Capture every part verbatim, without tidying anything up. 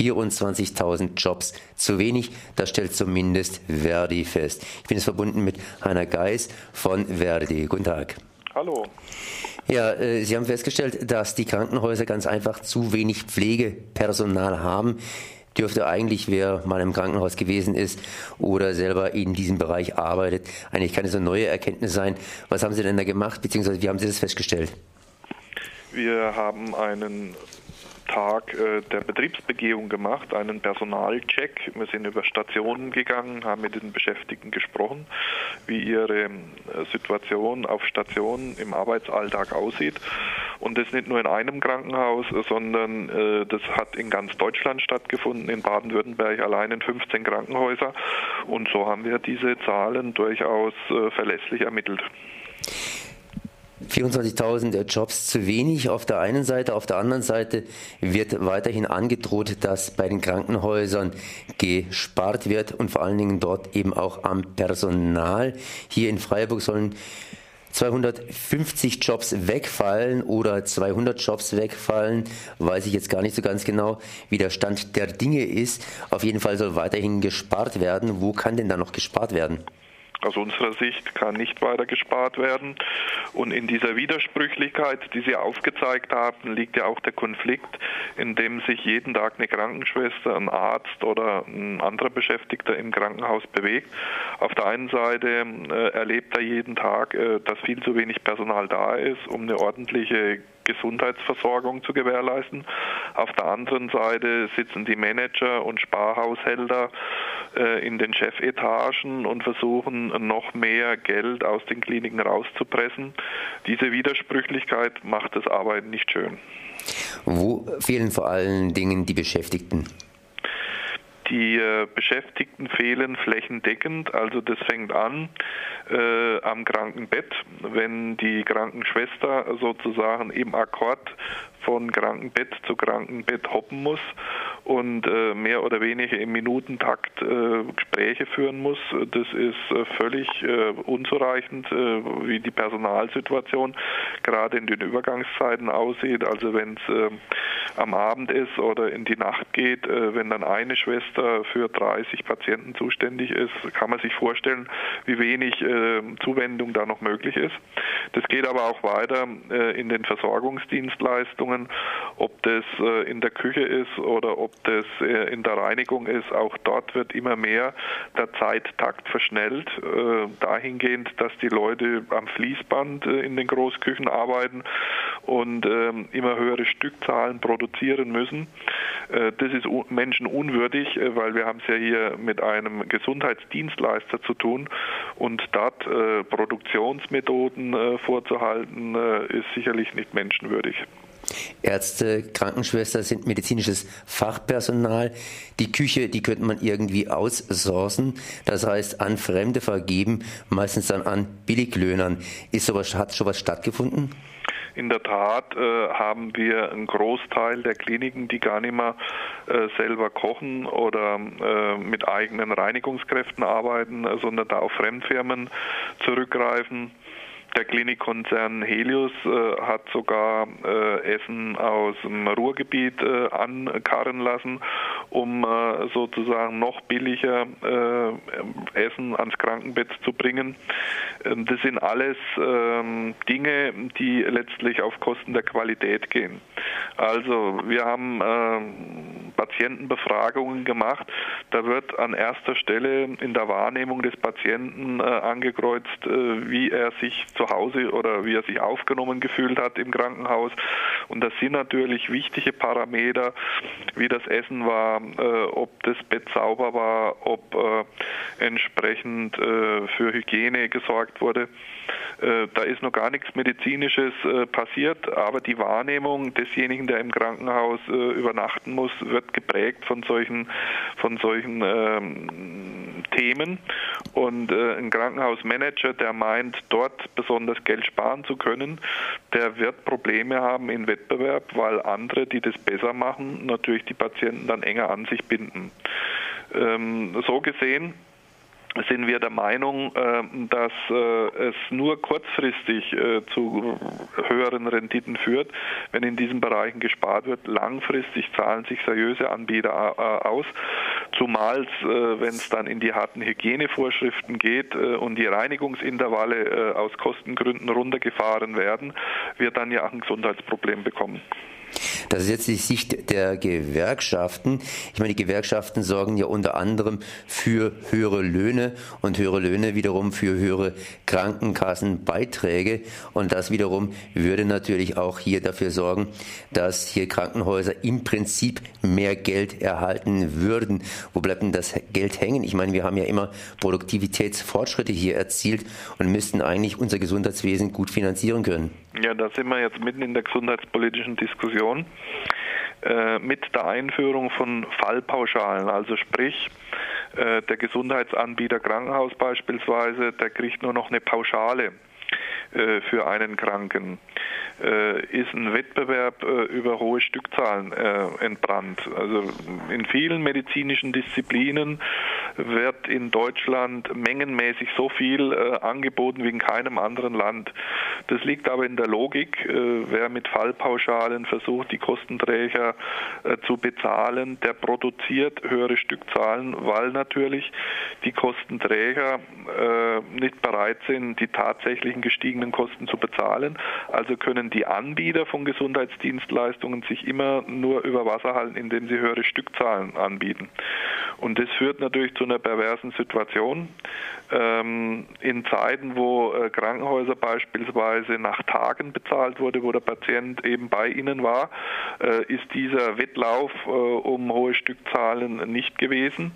vierundzwanzigtausend Jobs zu wenig, das stellt zumindest Verdi fest. Ich bin jetzt verbunden mit Heiner Geis von Verdi. Guten Tag. Hallo. Ja, äh, Sie haben festgestellt, dass die Krankenhäuser ganz einfach zu wenig Pflegepersonal haben. Dürfte eigentlich, wer mal im Krankenhaus gewesen ist oder selber in diesem Bereich arbeitet, eigentlich keine so neue Erkenntnis sein. Was haben Sie denn da gemacht, beziehungsweise wie haben Sie das festgestellt? Wir haben einen Tag äh, der Betriebsbegehung gemacht, einen Personalcheck. Wir sind über Stationen gegangen, haben mit den Beschäftigten gesprochen, wie ihre äh, Situation auf Stationen im Arbeitsalltag aussieht. Und das nicht nur in einem Krankenhaus, sondern äh, das hat in ganz Deutschland stattgefunden, in Baden-Württemberg allein in fünfzehn Krankenhäuser. Und so haben wir diese Zahlen durchaus äh, verlässlich ermittelt. vierundzwanzigtausend Jobs zu wenig auf der einen Seite, auf der anderen Seite wird weiterhin angedroht, dass bei den Krankenhäusern gespart wird und vor allen Dingen dort eben auch am Personal. Hier in Freiburg sollen zweihundertfünfzig Jobs wegfallen oder zweihundert Jobs wegfallen, weiß ich jetzt gar nicht so ganz genau, wie der Stand der Dinge ist. Auf jeden Fall soll weiterhin gespart werden. Wo kann denn da noch gespart werden? Aus unserer Sicht kann nicht weiter gespart werden. Und in dieser Widersprüchlichkeit, die Sie aufgezeigt haben, liegt ja auch der Konflikt, in dem sich jeden Tag eine Krankenschwester, ein Arzt oder ein anderer Beschäftigter im Krankenhaus bewegt. Auf der einen Seite äh, erlebt er jeden Tag, äh, dass viel zu wenig Personal da ist, um eine ordentliche Gesundheitsversorgung zu gewährleisten. Auf der anderen Seite sitzen die Manager und Sparhaushälter äh, in den Chefetagen und versuchen noch mehr Geld aus den Kliniken rauszupressen. Diese Widersprüchlichkeit macht das Arbeiten nicht schön. Wo fehlen vor allen Dingen die Beschäftigten? Die äh, Beschäftigten fehlen flächendeckend, also das fängt an äh, am Krankenbett, wenn die Krankenschwester sozusagen im Akkord von Krankenbett zu Krankenbett hoppen muss und äh, mehr oder weniger im Minutentakt äh, Gespräche führen muss. Das ist äh, völlig äh, unzureichend, äh, wie die Personalsituation gerade in den Übergangszeiten aussieht. Also wenn es äh, am Abend ist oder in die Nacht geht, äh, wenn dann eine Schwester für dreißig Patienten zuständig ist, kann man sich vorstellen, wie wenig äh, Zuwendung da noch möglich ist. Das geht aber auch weiter äh, in den Versorgungsdienstleistungen. Ob das äh, in der Küche ist oder ob das äh, in der Reinigung ist, auch dort wird immer mehr der Zeittakt verschnellt, äh, dahingehend, dass die Leute am Fließband äh, in den Großküchen arbeiten und äh, immer höhere Stückzahlen produzieren müssen. Äh, das ist un- menschenunwürdig, äh, weil wir haben es ja hier mit einem Gesundheitsdienstleister zu tun und dort äh, Produktionsmethoden äh, vorzuhalten, äh, ist sicherlich nicht menschenwürdig. Ärzte, Krankenschwester sind medizinisches Fachpersonal. Die Küche, die könnte man irgendwie outsourcen, das heißt an Fremde vergeben, meistens dann an Billiglöhnern. Ist sowas, hat sowas stattgefunden? In der Tat äh, haben wir einen Großteil der Kliniken, die gar nicht mehr äh, selber kochen oder äh, mit eigenen Reinigungskräften arbeiten, äh, sondern da auf Fremdfirmen zurückgreifen. Der Klinikkonzern Helios äh, hat sogar äh, Essen aus dem Ruhrgebiet äh, ankarren lassen, um äh, sozusagen noch billiger äh, Essen ans Krankenbett zu bringen. Ähm, das sind alles ähm, Dinge, die letztlich auf Kosten der Qualität gehen. Also wir haben äh, Patientenbefragungen gemacht. Da wird an erster Stelle in der Wahrnehmung des Patienten äh, angekreuzt, äh, wie er sich zu Hause oder wie er sich aufgenommen gefühlt hat im Krankenhaus. Und das sind natürlich wichtige Parameter, wie das Essen war, äh, ob das Bett sauber war, ob äh, entsprechend äh, für Hygiene gesorgt wurde. Äh, da ist noch gar nichts Medizinisches äh, passiert, aber die Wahrnehmung desjenigen, der im Krankenhaus äh, übernachten muss, wird geprägt von solchen, von solchen ähm, Themen. Und äh, ein Krankenhausmanager, der meint, dort besonders Geld sparen zu können, der wird Probleme haben im Wettbewerb, weil andere, die das besser machen, natürlich die Patienten dann enger an sich binden. Ähm, so gesehen sind wir der Meinung, dass es nur kurzfristig zu höheren Renditen führt, wenn in diesen Bereichen gespart wird. Langfristig zahlen sich seriöse Anbieter aus, zumal wenn es dann in die harten Hygienevorschriften geht und die Reinigungsintervalle aus Kostengründen runtergefahren werden, wir dann ja auch ein Gesundheitsproblem bekommen. Das ist jetzt die Sicht der Gewerkschaften. Ich meine, die Gewerkschaften sorgen ja unter anderem für höhere Löhne und höhere Löhne wiederum für höhere Krankenkassenbeiträge. Und das wiederum würde natürlich auch hier dafür sorgen, dass hier Krankenhäuser im Prinzip mehr Geld erhalten würden. Wo bleibt denn das Geld hängen? Ich meine, wir haben ja immer Produktivitätsfortschritte hier erzielt und müssten eigentlich unser Gesundheitswesen gut finanzieren können. Ja, da sind wir jetzt mitten in der gesundheitspolitischen Diskussion äh, mit der Einführung von Fallpauschalen. Also sprich, äh, der Gesundheitsanbieter Krankenhaus beispielsweise, der kriegt nur noch eine Pauschale äh, für einen Kranken. Äh, ist ein Wettbewerb äh, über hohe Stückzahlen äh, entbrannt. Also in vielen medizinischen Disziplinen wird in Deutschland mengenmäßig so viel äh, angeboten wie in keinem anderen Land. Das liegt aber in der Logik, äh, wer mit Fallpauschalen versucht, die Kostenträger äh, zu bezahlen, der produziert höhere Stückzahlen, weil natürlich die Kostenträger äh, nicht bereit sind, die tatsächlichen gestiegenen Kosten zu bezahlen. Also können die Anbieter von Gesundheitsdienstleistungen sich immer nur über Wasser halten, indem sie höhere Stückzahlen anbieten. Und das führt natürlich zu einer perversen Situation. Ähm, in Zeiten, wo äh, Krankenhäuser beispielsweise nach Tagen bezahlt wurde, wo der Patient eben bei ihnen war, äh, ist dieser Wettlauf äh, um hohe Stückzahlen nicht gewesen.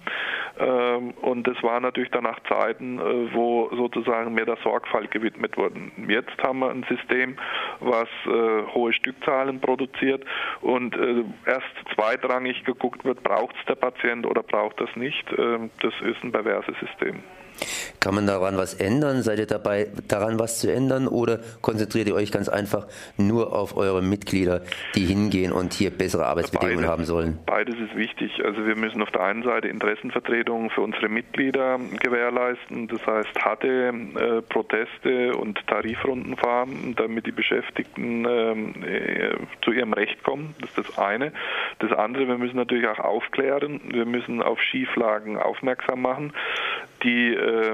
Ähm, und es war natürlich danach Zeiten, äh, wo sozusagen mehr der Sorgfalt gewidmet wurden. Jetzt haben wir ein System, was äh, hohe Stückzahlen produziert und äh, erst zweitrangig geguckt wird, braucht es der Patient oder braucht das nicht. Äh, das ist ein perverses System. Kann man daran was ändern? Seid ihr dabei, daran was zu ändern? Oder konzentriert ihr euch ganz einfach nur auf eure Mitglieder, die hingehen und hier bessere Arbeitsbedingungen Beides, haben sollen? Beides ist wichtig. Also wir müssen auf der einen Seite Interessenvertretungen für unsere Mitglieder gewährleisten. Das heißt, harte äh, Proteste und Tarifrunden fahren, damit die Beschäftigten äh, zu ihrem Recht kommen. Das ist das eine. Das andere, wir müssen natürlich auch aufklären. Wir müssen auf Schieflagen aufmerksam machen, die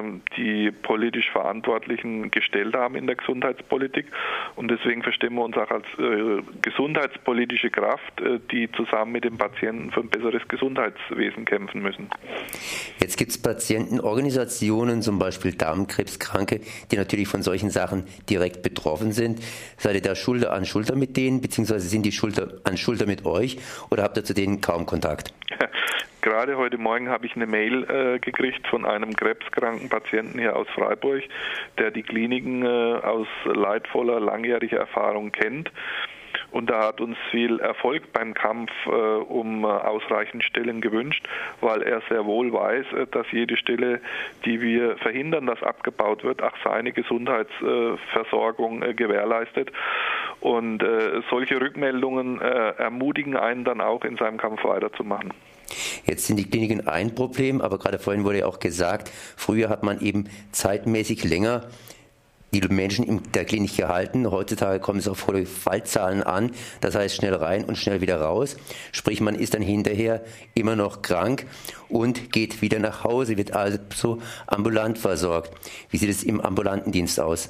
die politisch Verantwortlichen gestellt haben in der Gesundheitspolitik. Und deswegen verstehen wir uns auch als äh, gesundheitspolitische Kraft, äh, die zusammen mit den Patienten für ein besseres Gesundheitswesen kämpfen müssen. Jetzt gibt es Patientenorganisationen, zum Beispiel Darmkrebskranke, die natürlich von solchen Sachen direkt betroffen sind. Seid ihr da Schulter an Schulter mit denen, beziehungsweise sind die Schulter an Schulter mit euch, oder habt ihr zu denen kaum Kontakt? Gerade heute Morgen habe ich eine Mail äh, gekriegt von einem krebskranken Patienten hier aus Freiburg, der die Kliniken äh, aus leidvoller, langjähriger Erfahrung kennt. Und er hat uns viel Erfolg beim Kampf äh, um äh, ausreichend Stellen gewünscht, weil er sehr wohl weiß, äh, dass jede Stelle, die wir verhindern, dass abgebaut wird, auch seine Gesundheitsversorgung äh, gewährleistet. Und äh, solche Rückmeldungen äh, ermutigen einen dann auch, in seinem Kampf weiterzumachen. Jetzt sind die Kliniken ein Problem, aber gerade vorhin wurde ja auch gesagt, früher hat man eben zeitmäßig länger die Menschen in der Klinik gehalten. Heutzutage kommt es auf hohe Fallzahlen an, das heißt schnell rein und schnell wieder raus. Sprich, man ist dann hinterher immer noch krank und geht wieder nach Hause, wird also ambulant versorgt. Wie sieht es im ambulanten Dienst aus?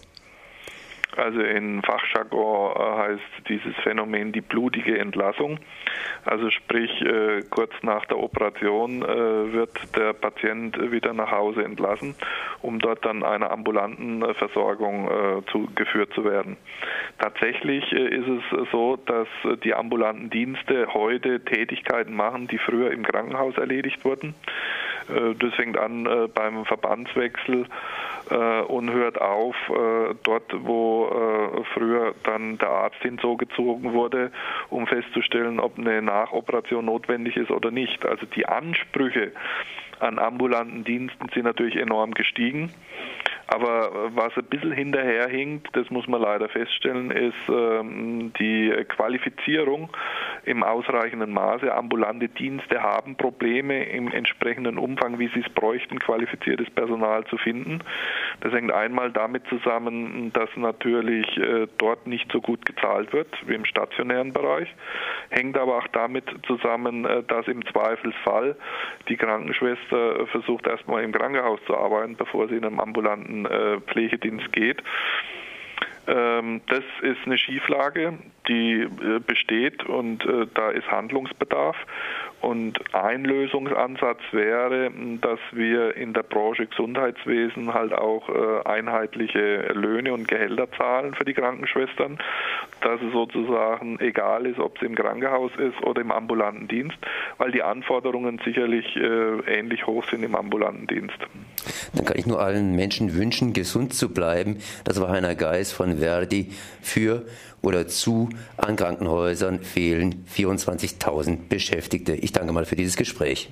Also in Fachjargon heißt dieses Phänomen die blutige Entlassung. Also sprich, äh, kurz nach der Operation äh, wird der Patient wieder nach Hause entlassen, um dort dann einer ambulanten äh, Versorgung äh, zu, geführt zu werden. Tatsächlich äh, ist es so, dass äh, die ambulanten Dienste heute Tätigkeiten machen, die früher im Krankenhaus erledigt wurden. Äh, das fängt an äh, beim Verbandswechsel äh, und hört auf äh, dort, wo äh, früher dann der Arzt hinzugezogen wurde, um festzustellen, ob eine Nachoperation notwendig ist oder nicht. Also die Ansprüche an ambulanten Diensten sind natürlich enorm gestiegen. Aber was ein bisschen hinterherhinkt, das muss man leider feststellen, ist ähm, die Qualifizierung im ausreichenden Maße. Ambulante Dienste haben Probleme im entsprechenden Umfang, wie sie es bräuchten, qualifiziertes Personal zu finden. Das hängt einmal damit zusammen, dass natürlich äh, dort nicht so gut gezahlt wird wie im stationären Bereich, hängt aber auch damit zusammen, äh, dass im Zweifelsfall die Krankenschwester versucht, erstmal im Krankenhaus zu arbeiten, bevor sie in einem ambulanten äh, Pflegedienst geht. Ähm, das ist eine Schieflage, die äh, besteht und äh, da ist Handlungsbedarf. Und ein Lösungsansatz wäre, dass wir in der Branche Gesundheitswesen halt auch äh, einheitliche Löhne und Gehälter zahlen für die Krankenschwestern, dass es sozusagen egal ist, ob es im Krankenhaus ist oder im ambulanten Dienst, weil die Anforderungen sicherlich äh, ähnlich hoch sind im ambulanten Dienst. Dann kann ich nur allen Menschen wünschen, gesund zu bleiben. Das war Heiner Geis von Verdi. Für oder zu an Krankenhäusern fehlen vierundzwanzigtausend Beschäftigte. Ich danke mal für dieses Gespräch.